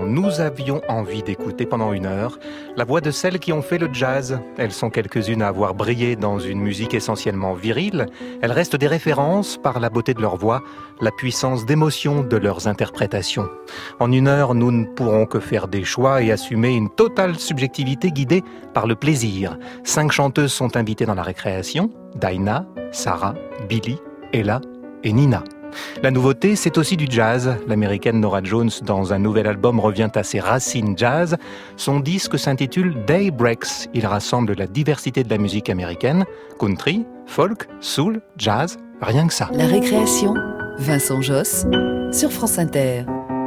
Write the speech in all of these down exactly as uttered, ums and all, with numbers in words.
nous avions envie d'écouter pendant une heure la voix de celles qui ont fait le jazz. Elles sont quelques-unes à avoir brillé dans une musique essentiellement virile. Elles restent des références par la beauté de leur voix, la puissance d'émotion de leurs interprétations. En une heure, nous ne pourrons que faire des choix et assumer une totale subjectivité guidée par le plaisir. Cinq chanteuses sont invitées dans la récréation: Dinah, Sarah, Billy, Ella et Nina. La nouveauté, c'est aussi du jazz. L'américaine Norah Jones, dans un nouvel album, revient à ses racines jazz. Son disque s'intitule Daybreaks. Il rassemble la diversité de la musique américaine: country, folk, soul, jazz, rien que ça. La récréation, Vincent Josse, sur France Inter.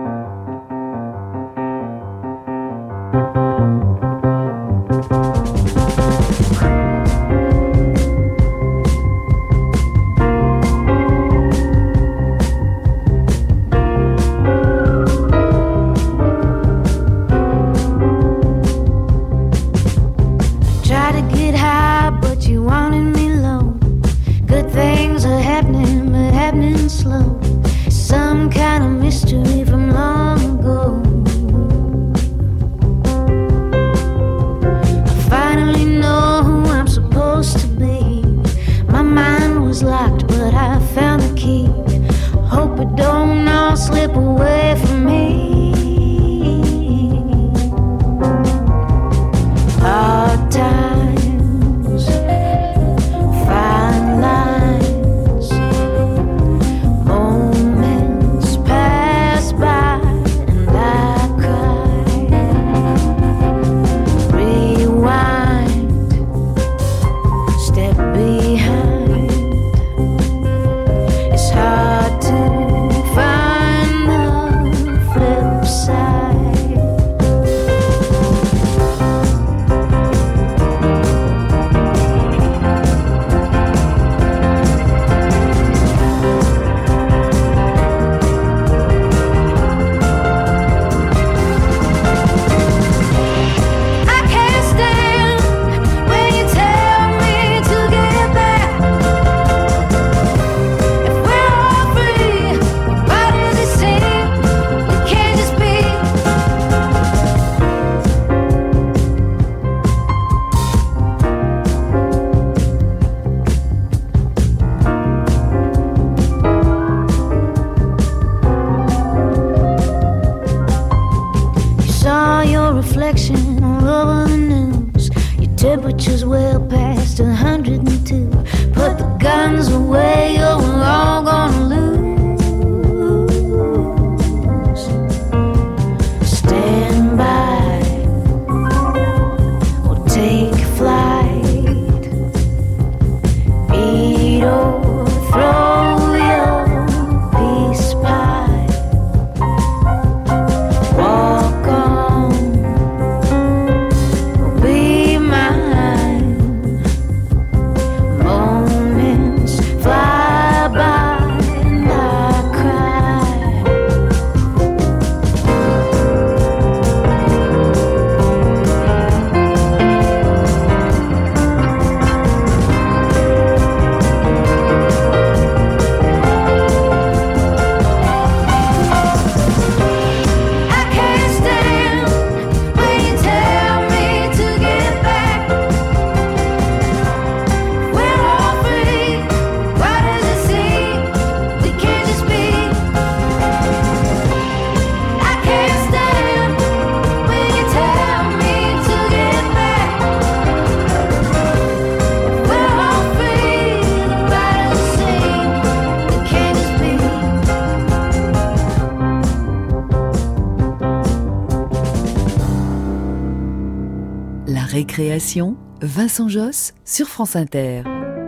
Récréation, Vincent Josse sur France Inter.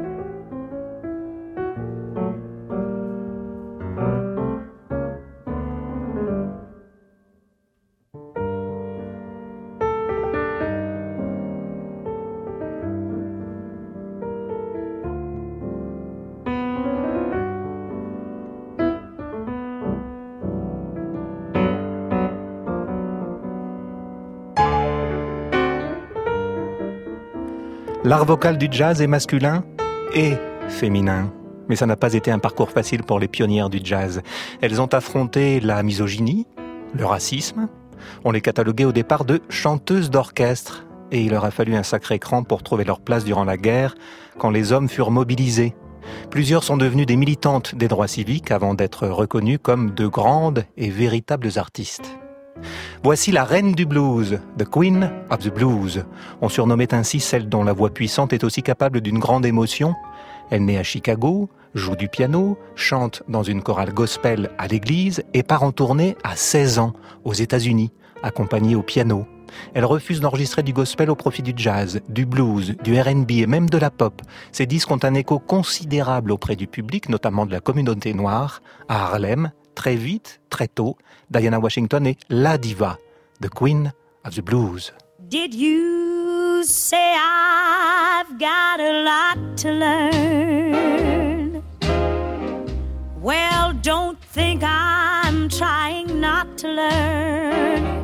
L'art vocal du jazz est masculin et féminin. Mais ça n'a pas été un parcours facile pour les pionnières du jazz. Elles ont affronté la misogynie, le racisme On les cataloguait au départ de chanteuses d'orchestre, et il leur a fallu un sacré cran pour trouver leur place durant la guerre, quand les hommes furent mobilisés. Plusieurs sont devenues des militantes des droits civiques avant d'être reconnues comme de grandes et véritables artistes. Voici la reine du blues, the Queen of the Blues. On surnommait ainsi celle dont la voix puissante est aussi capable d'une grande émotion. Elle naît à Chicago, joue du piano, chante dans une chorale gospel à l'église et part en tournée à seize ans aux États-Unis, accompagnée au piano. Elle refuse d'enregistrer du gospel au profit du jazz, du blues, du R and B et même de la pop. Ses disques ont un écho considérable auprès du public, notamment de la communauté noire. À Harlem, très vite, très tôt, Diana Washington est la diva, the Queen of the Blues. Did you say I've got a lot to learn? Well, don't think I'm trying not to learn.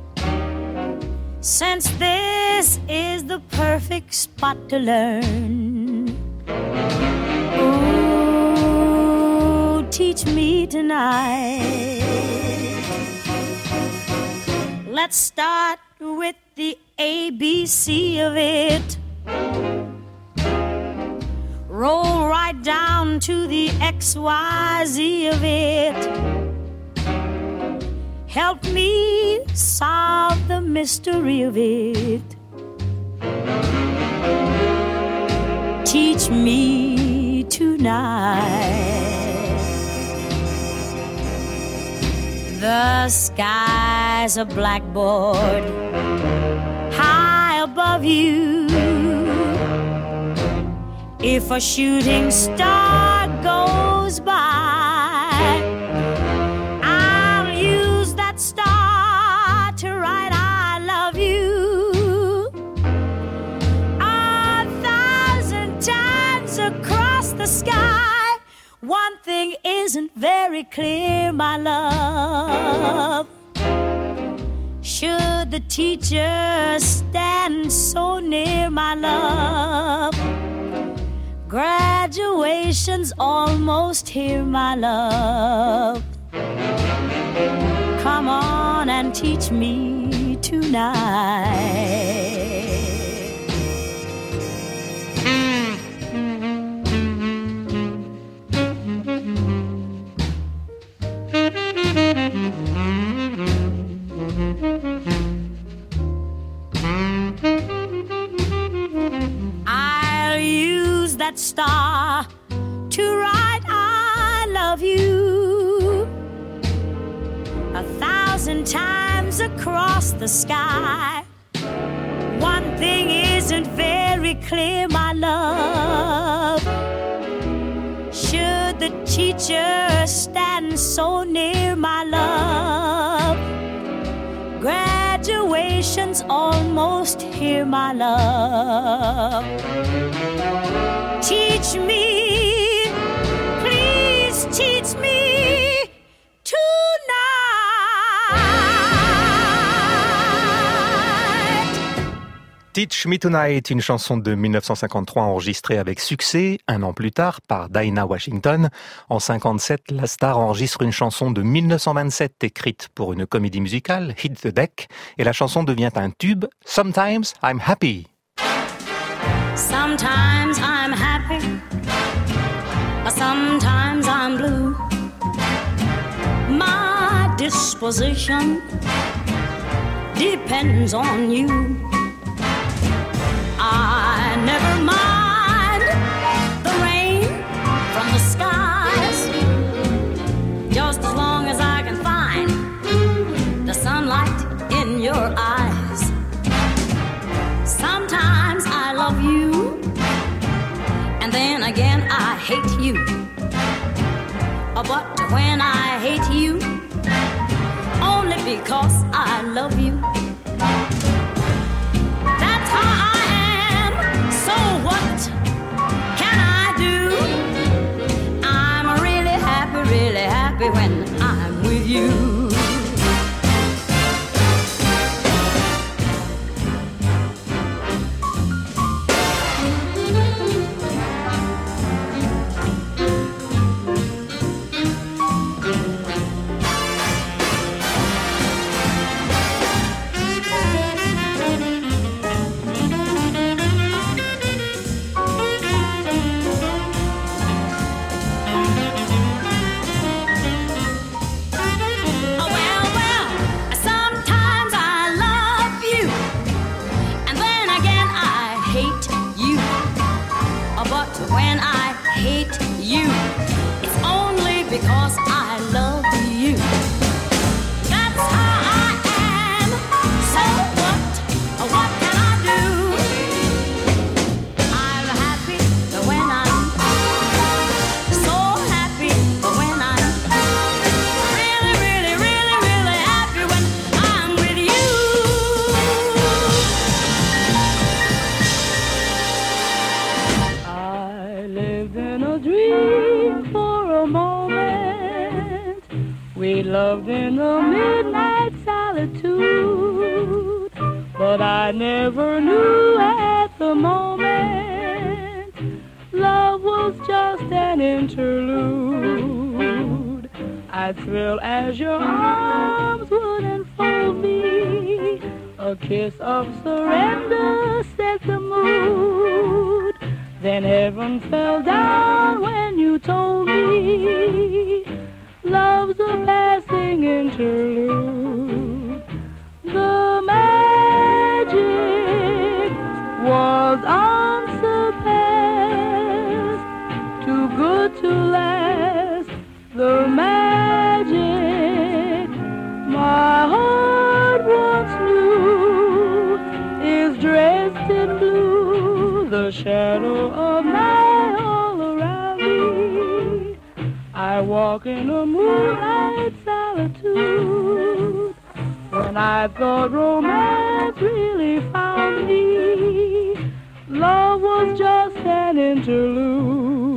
Since this is the perfect spot to learn. Oh, teach me tonight. Let's start with the A B C of it. Roll right down to the X Y Z of it. Help me solve the mystery of it. Teach me tonight. The sky's a blackboard high above you. If a shooting star goes by, I'll use that star to write I love you. A thousand times across the sky, one thing isn't very clear, my love. Should the teacher stand so near, my love? Graduation's almost here, my love. Come on and teach me tonight. I'll use that star to write I love you a thousand times across the sky. One thing isn't very clear, my love. Should the teacher stand so near, my love? Graduation's almost here, my love. Teach me, please teach me tonight. Teach Me Tonight, une chanson de dix-neuf cent cinquante-trois enregistrée avec succès un an plus tard par Dinah Washington. En cinquante-sept, la star enregistre une chanson de mille neuf cent vingt-sept écrite pour une comédie musicale, Hit the Deck, et la chanson devient un tube, Sometimes I'm Happy. Sometimes I'm happy, sometimes I'm blue. My disposition depends on you. I never mind the rain from the skies, just as long as I can find the sunlight in your eyes. Sometimes I love you, and then again I hate you. But when I hate you, only because I love you. That's how I am, so what can I do? I'm really happy, really happy when I'm with you. in the midnight solitude, but I never knew at the moment love was just an interlude. I'd thrill as your arms would enfold me, a kiss of surrender set the mood. Then heaven fell down when you told me love's a passing interlude. The magic was unsurpassed, too good to last. The magic my heart once knew is dressed in blue. The shadow of night all around me, I walk in a moonlight solitude. When I thought romance really found me, love was just an interlude.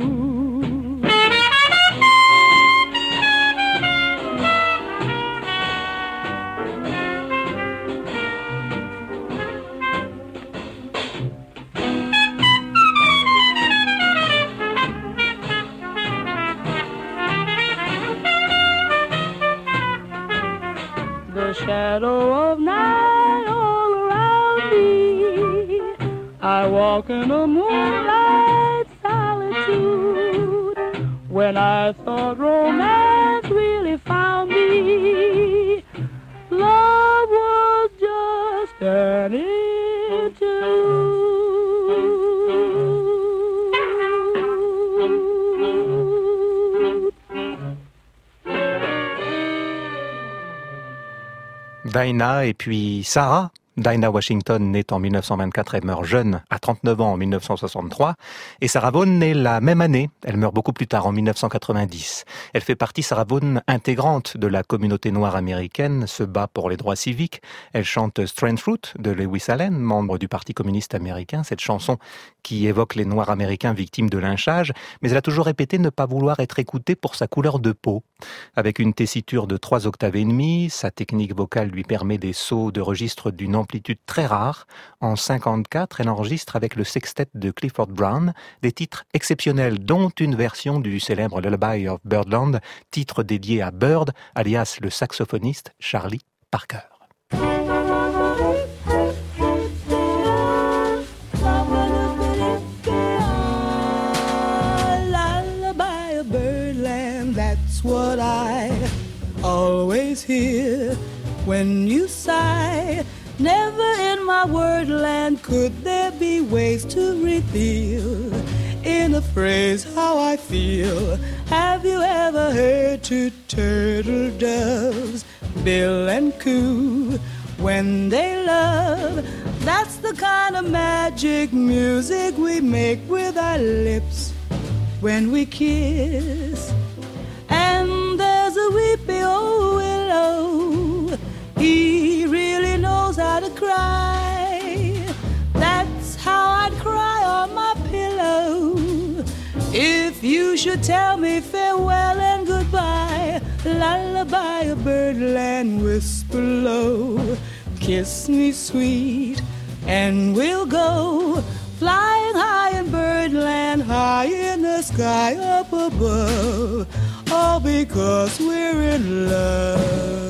The shadow of night all around me, I walk in a moonlight solitude. When I thought romance really found me, love was just an interlude. Dinah et puis Sarah. Dinah Washington, née en dix-neuf cent vingt-quatre, elle meurt jeune, à trente-neuf ans en dix-neuf cent soixante-trois. Et Sarah Vaughan naît la même année, elle meurt beaucoup plus tard, en dix-neuf cent quatre-vingt-dix. Elle fait partie, Sarah Vaughan, intégrante de la communauté noire américaine, se bat pour les droits civiques. Elle chante Strange Fruit de Lewis Allen, membre du Parti communiste américain, cette chanson qui évoque les Noirs américains victimes de lynchage. Mais elle a toujours répété ne pas vouloir être écoutée pour sa couleur de peau. Avec une tessiture de trois octaves et demie, sa technique vocale lui permet des sauts de registre d'une amplitude très rare. En cinquante-quatre, elle enregistre avec le sextet de Clifford Brown des titres exceptionnels, dont une version du célèbre Lullaby of Birdland, titre dédié à Bird, alias le saxophoniste Charlie Parker. Lullaby of Birdland, that's what I always hear when you sigh. Never in my wordland could there be ways to reveal in a phrase how I feel. Have you ever heard two turtle doves bill and coo when they love? That's the kind of magic music we make with our lips when we kiss. And there's a weepy old willow, he really knows how to cry. That's how I'd cry on my pillow if you should tell me farewell and goodbye. Lullaby of Birdland, whisper low, kiss me sweet, and we'll go flying high in Birdland, high in the sky up above, all because we're in love.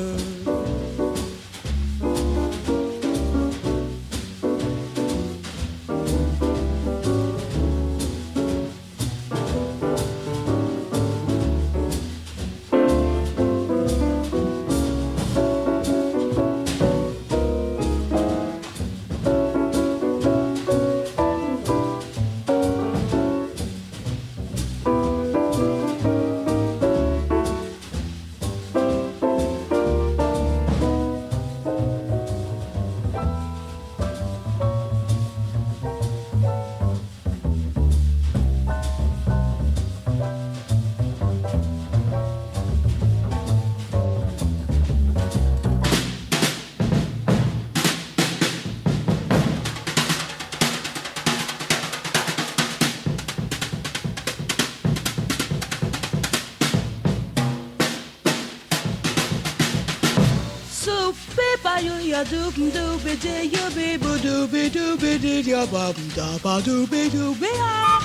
So paper you ya doop doopy dee you be boo doopy doopy dee ya ba da ba doopy doopy ah.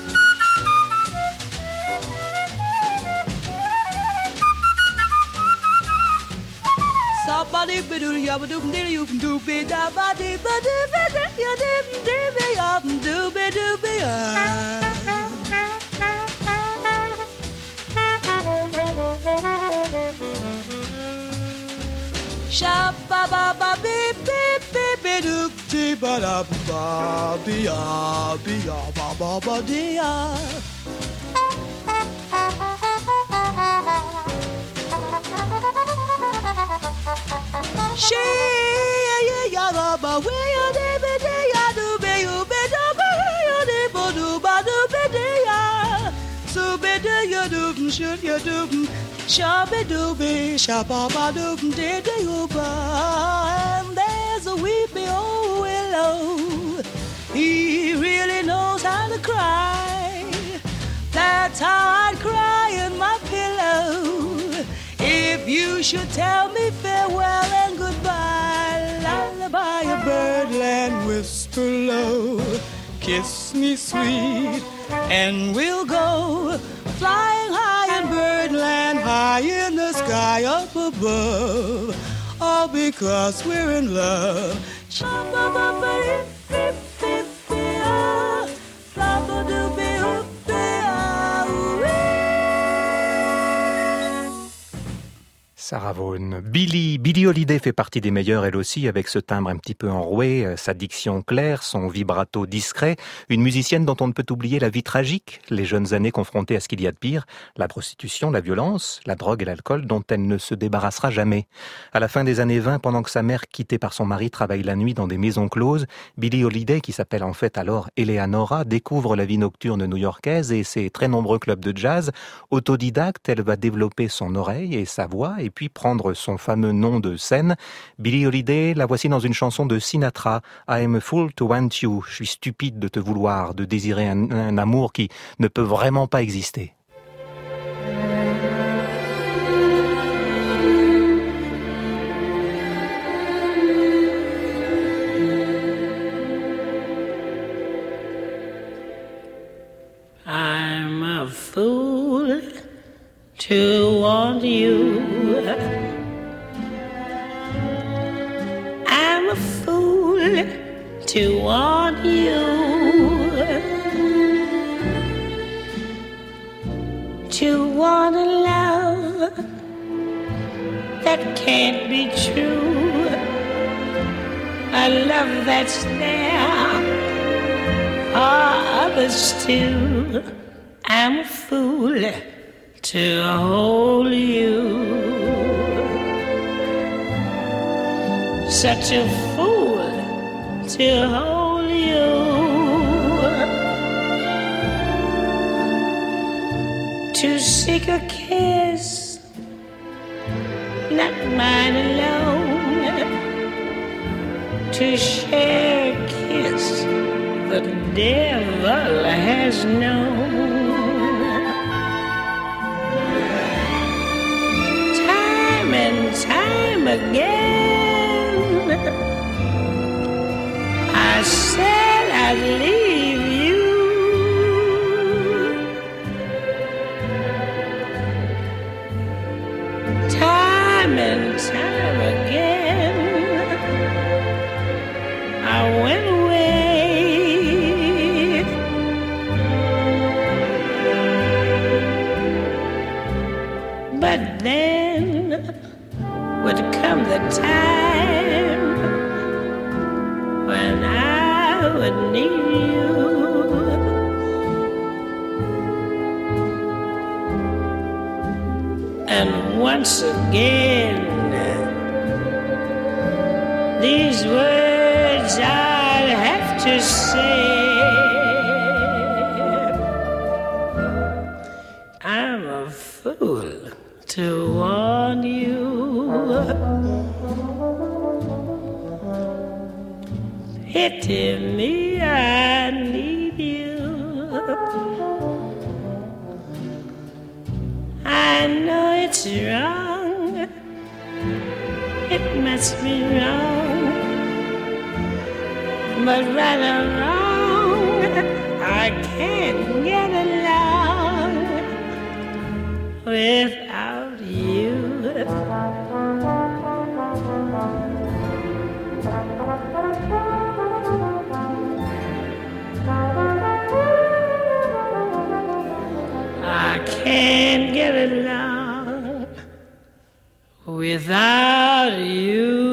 Somebody be do ya ba doop dee you doopy da ba dee ba doopy dee ya doop doopy ya doopy doopy ah. Sha ba ba ba beep beep beep beep doop dee ba da ba be ya be ya ba ba ba dee ya. She ya ya ba ba we ya dee be dee ya do be you be do ba ya dee bo do ba do be dee ya. So be do you do shoot you do. Shabby dooby, shabba dooby, did you and there's a weepy old willow. He really knows how to cry. That's how I'd cry in my pillow. If you should tell me farewell and goodbye, lullaby a birdland whisper low. Kiss me sweet, and we'll go flying high in birdland, high in the sky up above, all because we're in love. Sarah Vaughan. Billie, Billie Holiday fait partie des meilleures, elle aussi, avec ce timbre un petit peu enroué, sa diction claire, son vibrato discret. Une musicienne dont on ne peut oublier la vie tragique, les jeunes années confrontées à ce qu'il y a de pire, la prostitution, la violence, la drogue et l'alcool, dont elle ne se débarrassera jamais. À la fin des années vingt, pendant que sa mère, quittée par son mari, travaille la nuit dans des maisons closes, Billie Holiday, qui s'appelle en fait alors Eleanora, découvre la vie nocturne new-yorkaise et ses très nombreux clubs de jazz. Autodidacte, elle va développer son oreille et sa voix, et puis prendre son fameux nom de scène. Billie Holiday, la voici dans une chanson de Sinatra, I am a fool to want you. Je suis stupide de te vouloir, de désirer un, un amour qui ne peut vraiment pas exister. I'm a fool to want you. I'm a fool to want you. To want a love that can't be true. A love that's there for others too. I'm a fool to hold you. Such a fool to hold you. To seek a kiss, not mine alone. To share a kiss the devil has known. And time again I said I'd leave you. Time and time again I went away. But then would come the time when I would need you. And once again these words I'd have to say. I'm a fool to want you. Pity me, I need you. I know it's wrong, it must be wrong, but right or wrong, I can't get along without you. I can't get along without you.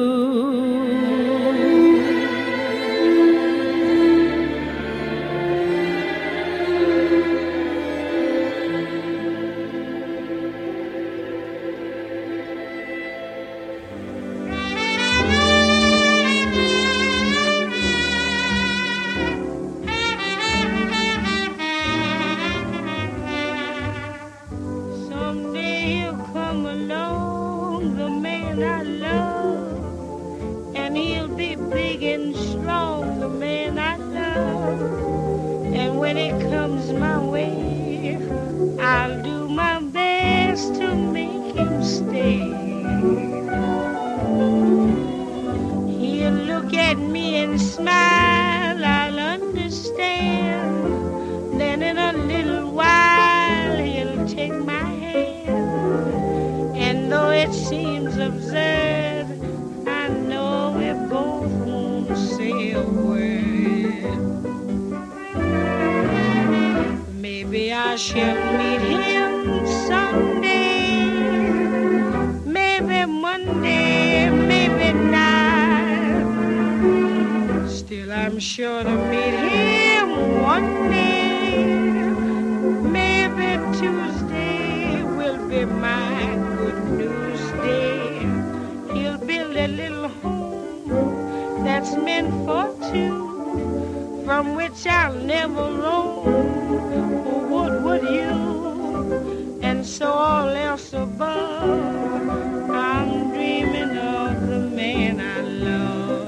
I shall meet him someday, maybe Monday, maybe night. Still I'm sure to meet him one day, maybe Tuesday will be my good news day. He'll build a little home that's meant for two, from which I'll never roam. What would you? And so all else above, I'm dreaming of the man I love.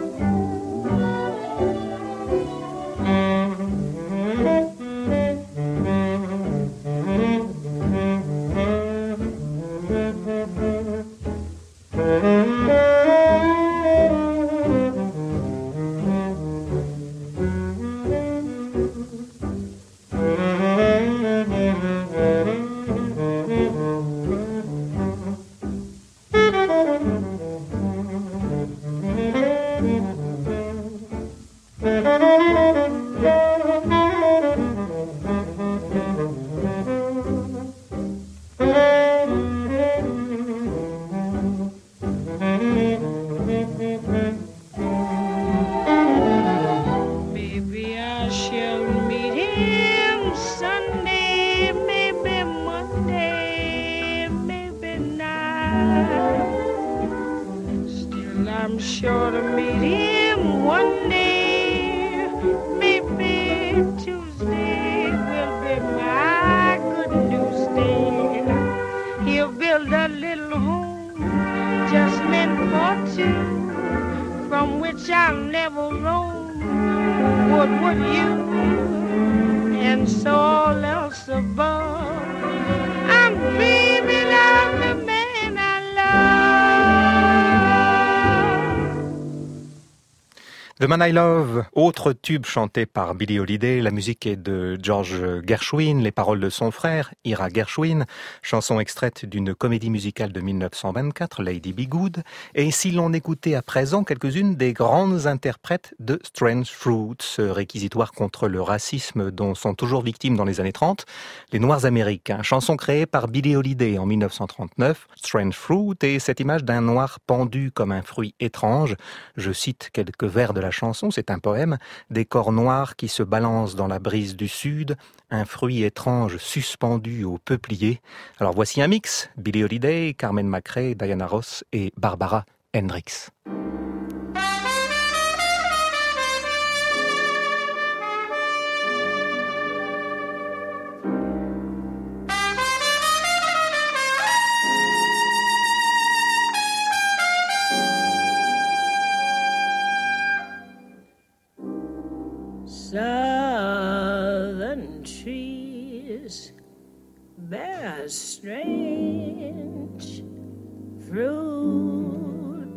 The Man I Love, autre tube chanté par Billie Holiday, la musique est de George Gershwin, les paroles de son frère, Ira Gershwin, chanson extraite d'une comédie musicale de mille neuf cent vingt-quatre, Lady Be Good, et si l'on écoutait à présent quelques-unes des grandes interprètes de Strange Fruit, ce réquisitoire contre le racisme dont sont toujours victimes dans les années trente, les Noirs américains, chanson créée par Billie Holiday en mille neuf cent trente-neuf, Strange Fruit, et cette image d'un noir pendu comme un fruit étrange, je cite quelques vers de la chanson, c'est un poème, des corps noirs qui se balancent dans la brise du sud, un fruit étrange suspendu au peuplier. Alors voici un mix, Billie Holiday, Carmen McRae, Diana Ross et Barbara Hendricks. Southern trees bear strange fruit.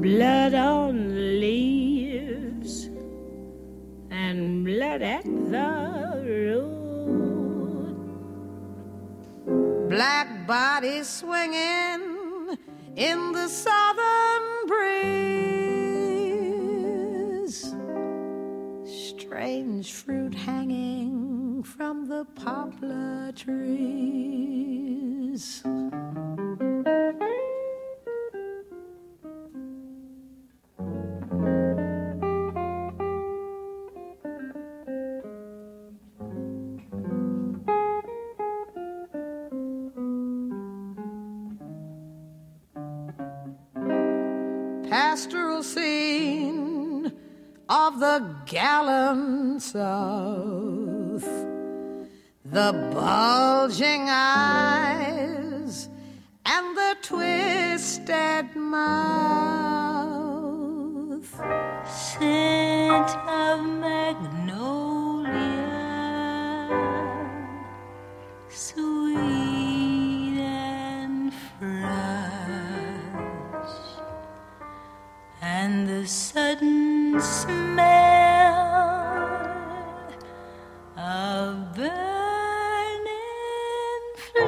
blood on the leaves and blood at the road. Black bodies swinging in the southern breeze, strange fruit hanging from the poplar trees. Pastoral scene of the gallant South, the bulging eyes and the twisted mouth, scent of magnolia, sweet and fresh, and the sudden smell of burning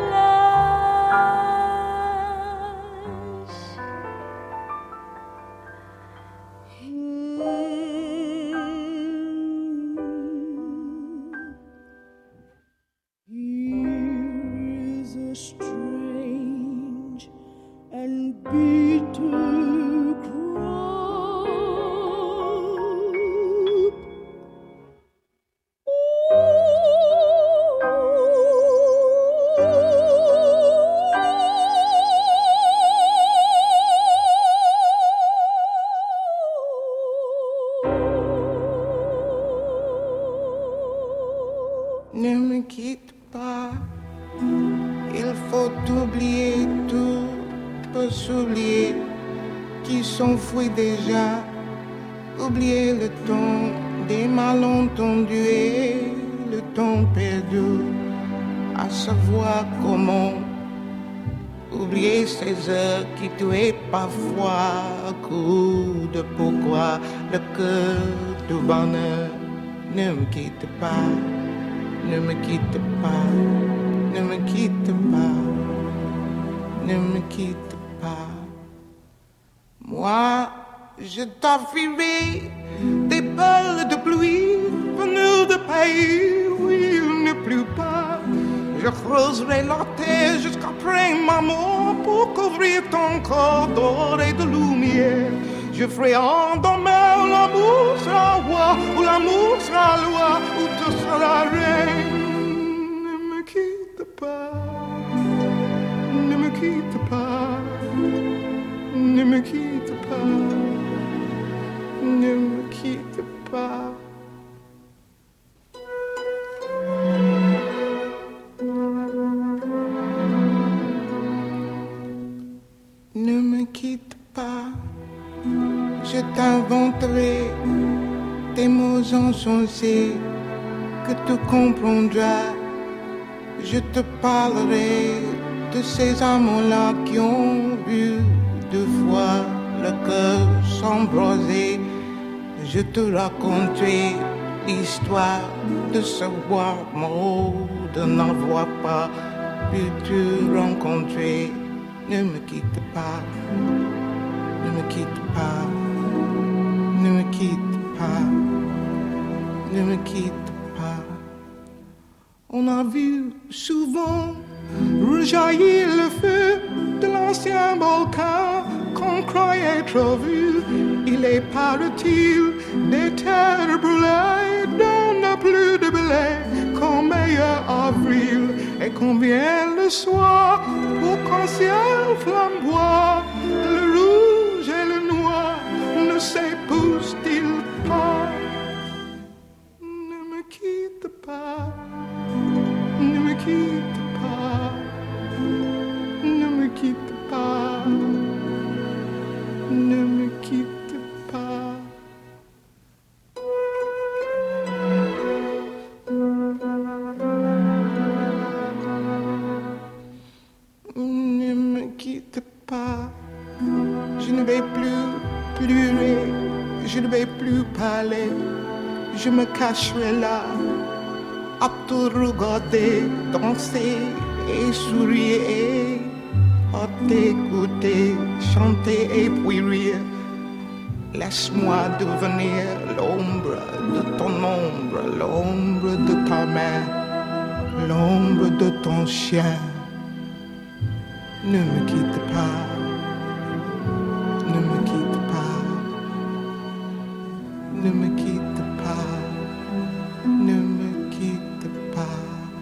flesh. Here is a strange and bitter crop. Ne me quitte pas, il faut oublier tout, peut s'oublier qui s'enfuit déjà, oublier le temps des malentendus et le temps perdu, à savoir comment oublier ces heures qui tuaient parfois, coup de pourquoi le cœur du bonheur. Ne me quitte pas, ne me quitte pas, ne me quitte pas, ne me quitte pas. Moi, je t'offrirai des balles de pluie venues de pays où il ne pleut pas. Je creuserai la terre jusqu'après ma mort pour couvrir ton corps d'or et de lumière. Je ferai endormir l'amour sera roi, ou l'amour sera loi, ou tu seras reine. Ne me quitte pas, ne me quitte pas, ne me quitte pas, ne me quitte pas. Ne me quitte pas, je t'inventerai des mots insensés que tu comprendras. Je te parlerai de ces amants-là qui ont vu deux fois le cœur s'embraser. Je te raconterai l'histoire de ce roi mort, de n'avoir pas pu te rencontrer. Ne me quitte pas, ne me quitte pas, ne me quitte pas, ne me quitte pas. On a vu souvent rejaillir le feu de l'ancien volcan qu'on croyait trop vu. Il est parti des terres brûlées, d'on n'a plus de blé qu'en meilleur avril. Et qu'on vienne le soir pour qu'un ciel flamboie, le rouge et le noir ne s'épousent-ils pas? Ne me quitte pas, ne me quitte pas, ne me quitte pas, ne me quitte pas. Ne me quitte pas, je ne vais plus pleurer, je ne vais plus parler, je me cacherai là, à te regarder, danser et sourire, à t'écouter, chanter et puis rire. Laisse-moi devenir l'ombre de ton ombre, l'ombre de ta main, l'ombre de ton chien. Ne me quitte pas, ne me quitte pas, ne me quitte pas, ne me quitte pas.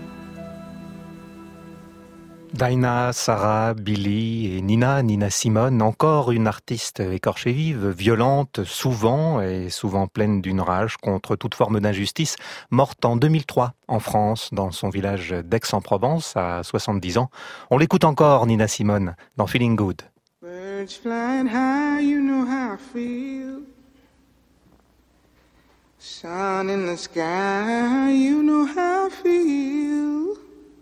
Dinah, Sarah, Billy et Nina, Nina Simone, encore une artiste écorchée vive, violente souvent et souvent pleine d'une rage contre toute forme d'injustice, morte en deux mille trois en France, dans son village d'Aix-en-Provence, à soixante-dix ans. On l'écoute encore, Nina Simone, dans Feeling Good. Birds flying high, you know how I feel. Sun in the sky, you know how I feel.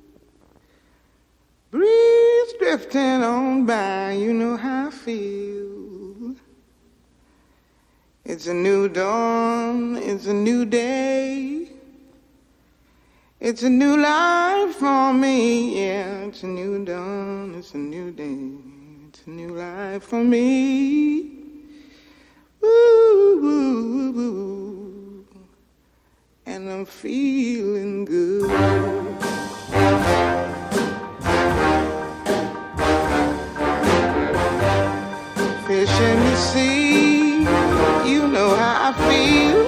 Breeze drifting on by, you know how I feel. It's a new dawn, it's a new day. It's a new life for me, yeah. It's a new dawn, it's a new day. It's a new life for me. Ooh, ooh, ooh, ooh. And I'm feeling good. Fish in the sea, you know how I feel.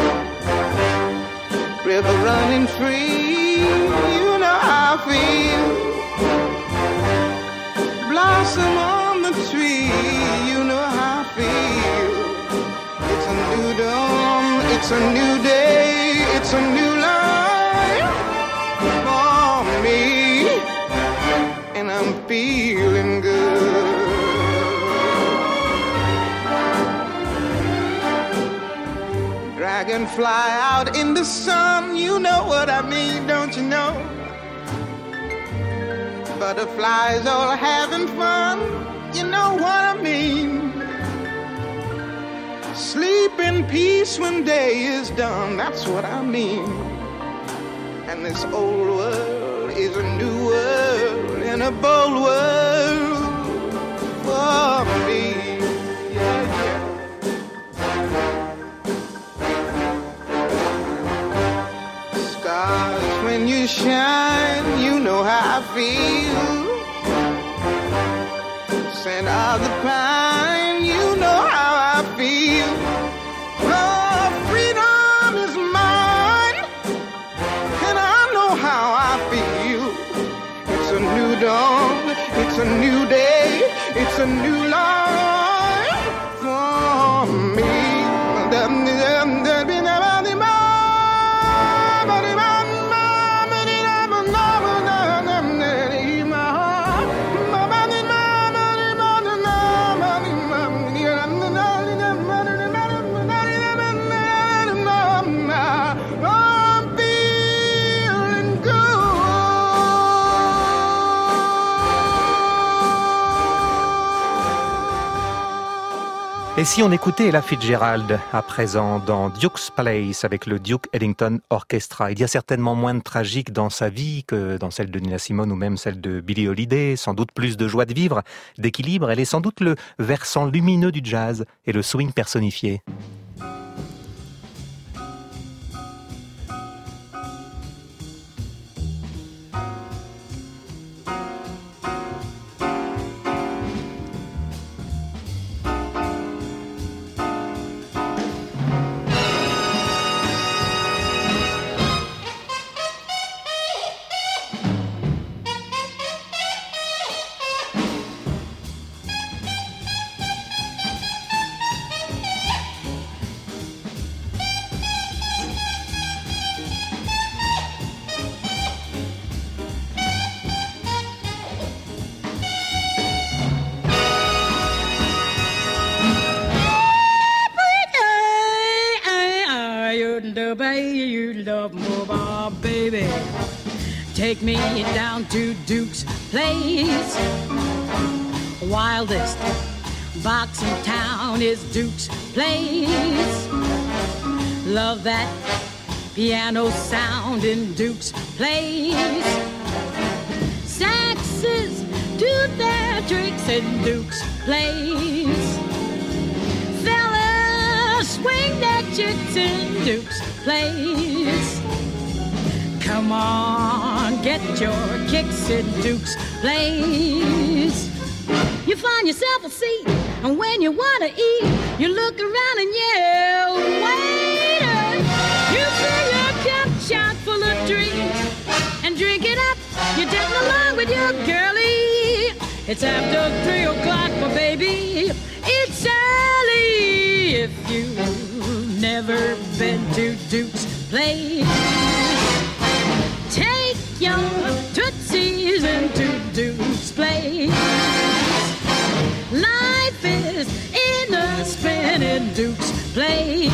River running free, you know how I feel. Blossom on the tree, you know how I feel. It's a new dawn, it's a new day, it's a new life for me, and I'm feeling good. Dragonfly out in the sun, you know what I mean, don't you know? Butterflies all having fun, you know what I mean. Sleep in peace when day is done, that's what I mean. And this old world is a new world and a bold world for me. Yeah, yeah. Stars, when you shine, you know how I feel. Scent of the pine, you know how I feel. Oh, freedom is mine, and I know how I feel. It's a new dawn, it's a new day, it's a new life for me. Et si on écoutait Ella Fitzgerald à présent dans Duke's Place avec le Duke Ellington Orchestra? Il y a certainement moins de tragique dans sa vie que dans celle de Nina Simone ou même celle de Billie Holiday, sans doute plus de joie de vivre, d'équilibre. Elle est sans doute le versant lumineux du jazz et le swing personnifié. Baby, take me down to Duke's Place. Wildest, box in town is Duke's place. Love that piano sound in Duke's place. Saxes do their tricks in Duke's place. Fellas swing their chicks in Duke's place. Come on, get your kicks in Duke's place. You find yourself a seat, and when you want to eat, you look around and yell, waiter! You fill your cup chock full of drinks and drink it up. You're dancing along with your girlie. It's after three o'clock, my baby. It's early if you've never been to Duke's place. Take your tootsies into Duke's place. Life is in a spin in Duke's place.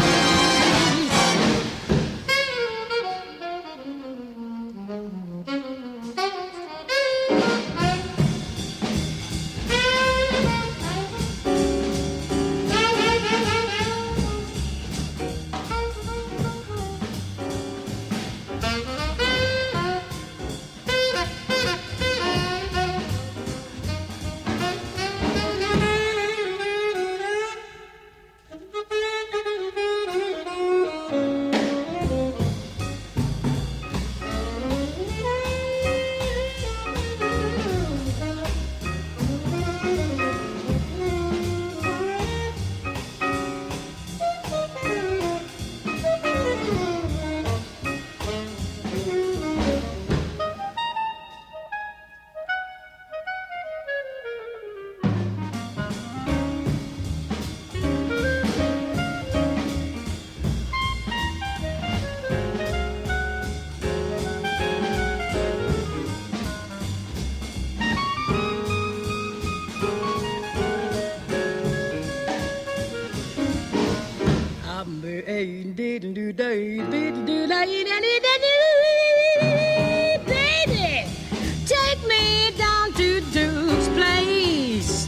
Baby, take me down to Duke's place.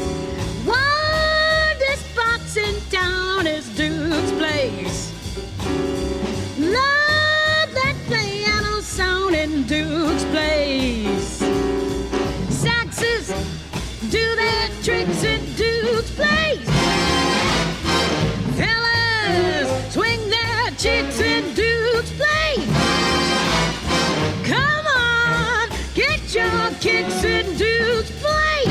Wildest box in town is Duke's place. Love that piano sound in Duke's place. Saxes do their tricks in Duke's place. Fellas swing their chicks in Duke's place. Come on, get your kicks in Duke's place.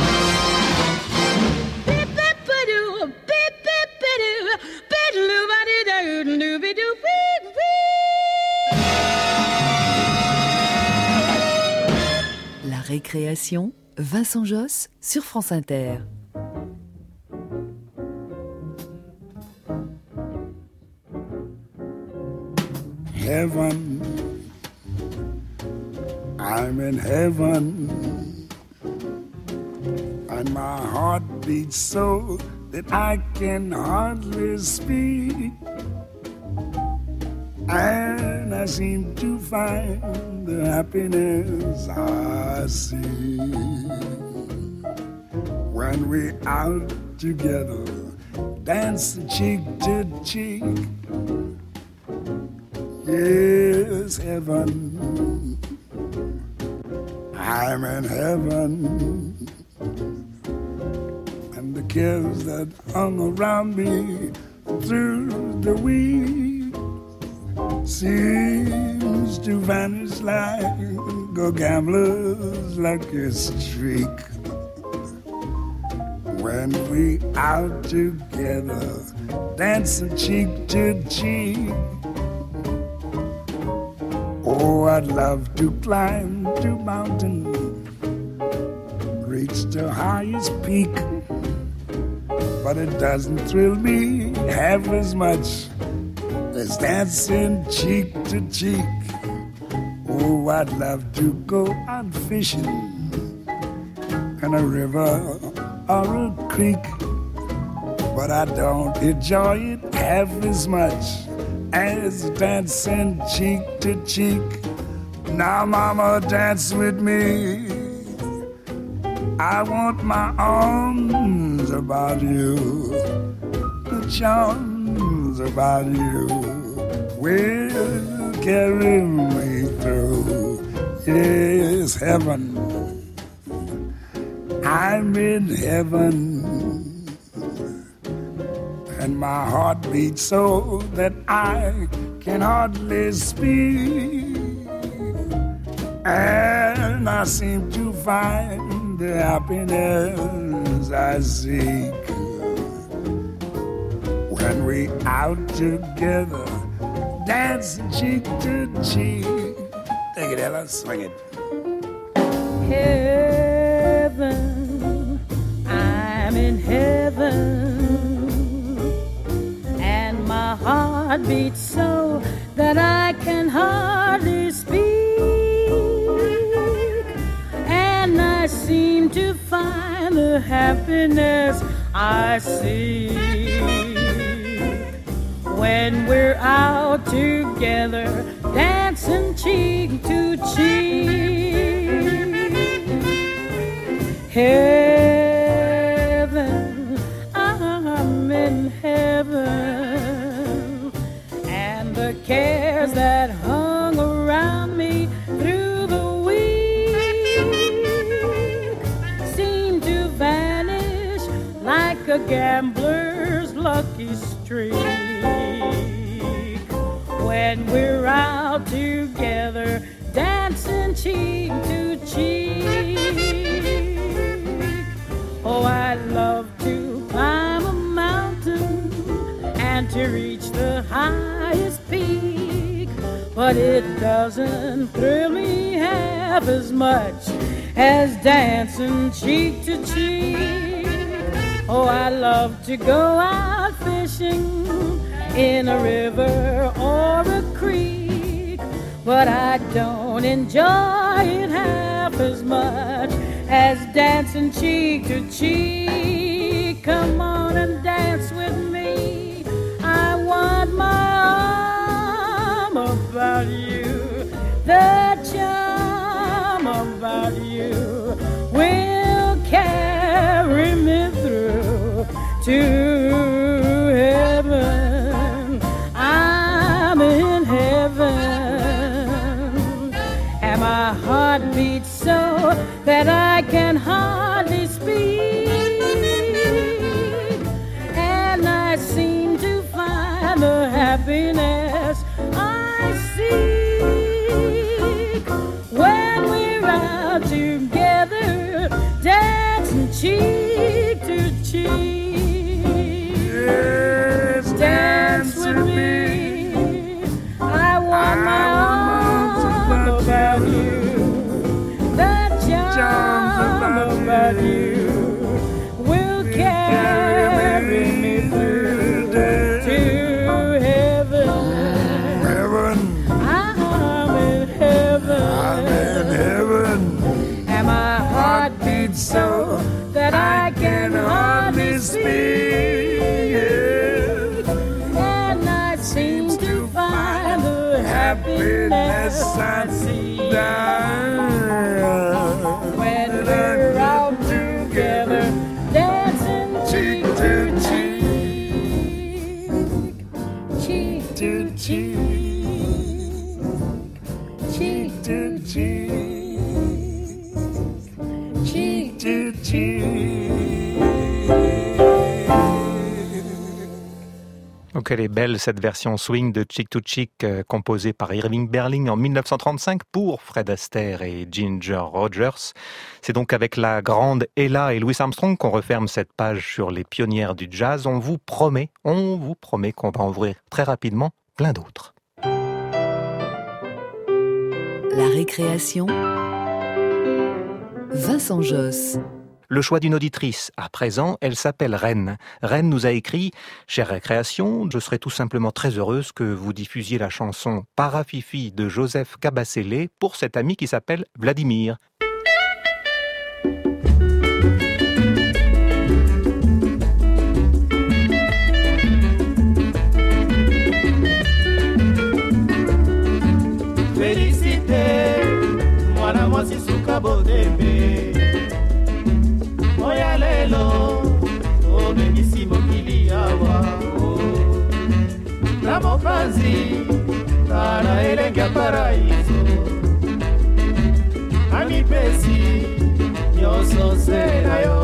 Beep beep ba-doo, beep beep ba-doo, ba-doo ba-doo doo doo doo beep beep. La récréation, Vincent Josse sur France Inter. Heaven, I'm in heaven, and my heart beats so that I can hardly speak, and I seem to find the happiness I see when we're out together, dancing cheek to cheek. Yes, heaven, I'm in heaven, and the cares that hung around me through the week seems to vanish like a gambler's lucky streak. When we out together, dancing cheek to cheek. Oh, I'd love to climb to mountain, reach the highest peak, but it doesn't thrill me half as much as dancing cheek to cheek. Oh, I'd love to go out fishing in a river or a creek, but I don't enjoy it half as much as dancing cheek to cheek. Now, mama, dance with me. I want my arms about you, the charms about you will carry me through. Yes, heaven, I'm in heaven, and my heart beats so that I can hardly speak, and I seem to find the happiness I seek when we out together, dancing cheek to cheek. Take it, Ella, swing it. Heaven, I'm in heaven, and my heart beats so that I can hardly speak, and I seem to find the happiness I seek when we're out together, dancing cheek to cheek. Heaven, I'm in heaven, and the cares that hung around me through the week seem to vanish like a gambler's lucky streak when we're out together, dancing cheek to cheek. Oh, I'd love to climb a mountain and to reach the highest peak, but it doesn't thrill me half as much as dancing cheek to cheek. Oh, I love to go out fishing in a river or a creek, but I don't enjoy it half as much as dancing cheek to cheek. Come on and dance with me, I want my arm about you, the charm about you will carry me through to heaven. I'm in heaven, and my heart beats so that I can hardly speak, and I seem to find the happiness I seek when we're out together, dancing cheek to cheek. Yes, dance with me, I want my arms about you, the charm about you will carry me through to heaven. Heaven, I'm in heaven, I'm in heaven, and my heart beats so that I can hardly speak, and I seem to find the happiness I see when we're out together, dancing cheek to cheek, cheek to cheek, cheek to cheek, cheek to cheek. Oh, quelle est belle cette version swing de Cheek to Cheek euh, composée par Irving Berlin en dix-neuf cent trente-cinq pour Fred Astaire et Ginger Rogers. C'est donc avec la grande Ella et Louis Armstrong qu'on referme cette page sur les pionnières du jazz. On vous promet, on vous promet qu'on va en ouvrir très rapidement plein d'autres. La récréation. Vincent Josse. Le choix d'une auditrice. À présent, elle s'appelle Reine. Reine nous a écrit « Chère récréation, je serais tout simplement très heureuse que vous diffusiez la chanson « Parafifi » de Joseph Cabacele pour cet ami qui s'appelle Vladimir. » Félicité, mwana mwasi suka bodembe. Oya lelo, mopanzi tala elenge ya paraiso amipesi nyonso se na yo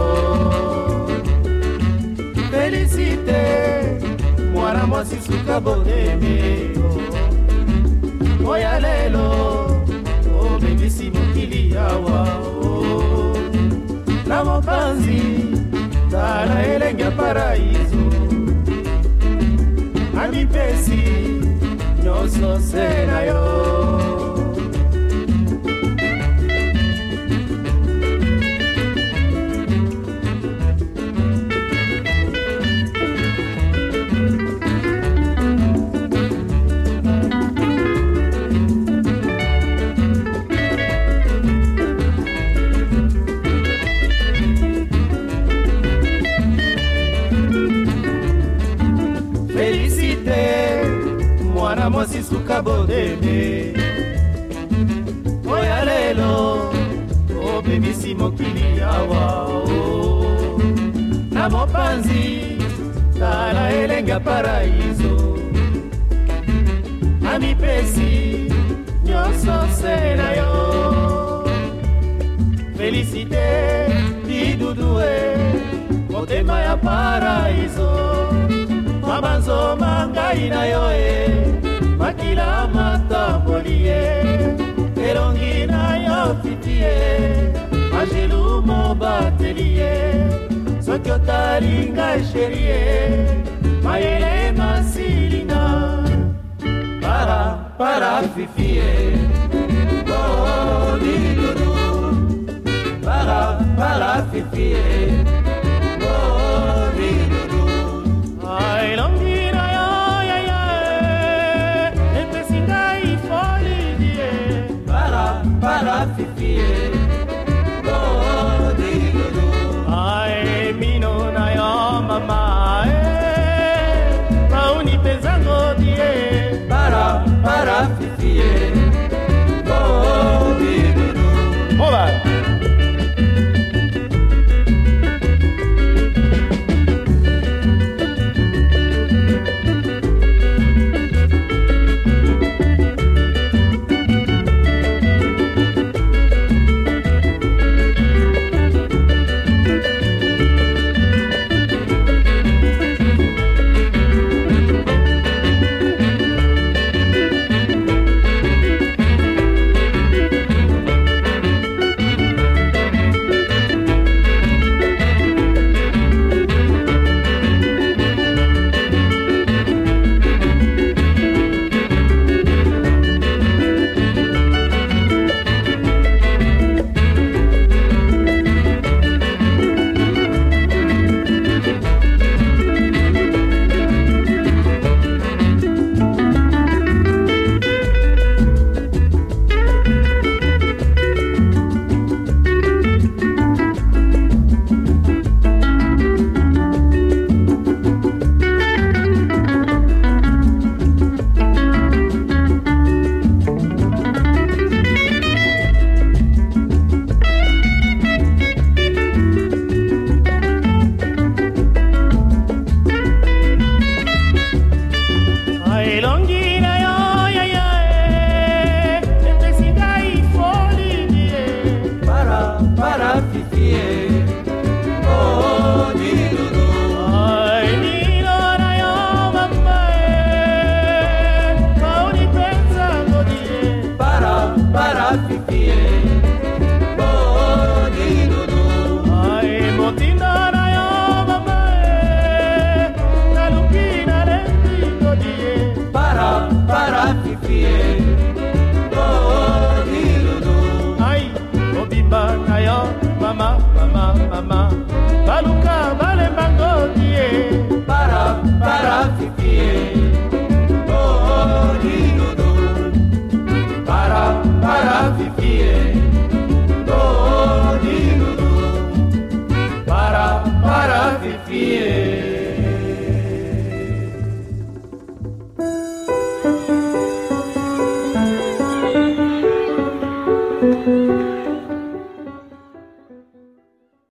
felicite mwana mwasi suka botemeo oya lelo obebisi mokili awa na mopanzi tala elenge ya paraiso amipesi nyonso se na yo mwasi suka bodeme oya lelo obebisi mokili awa na mopanzi tala elenge ya paraiso amipesi nyonso se na yo felicite didudue motema ya paraiso mabanzoma ngai na yo e makila matamboli ye elongi na yo fiti ye majelu mobateli ye soki otali ngai sheri ye mayele masilinga para para fifi ye oh didodo para para fifi ye oh didodo I long para fifi oh didodo ai mino na yo mama eh mauni pezango die para para fifi oh didodo hola Thank you.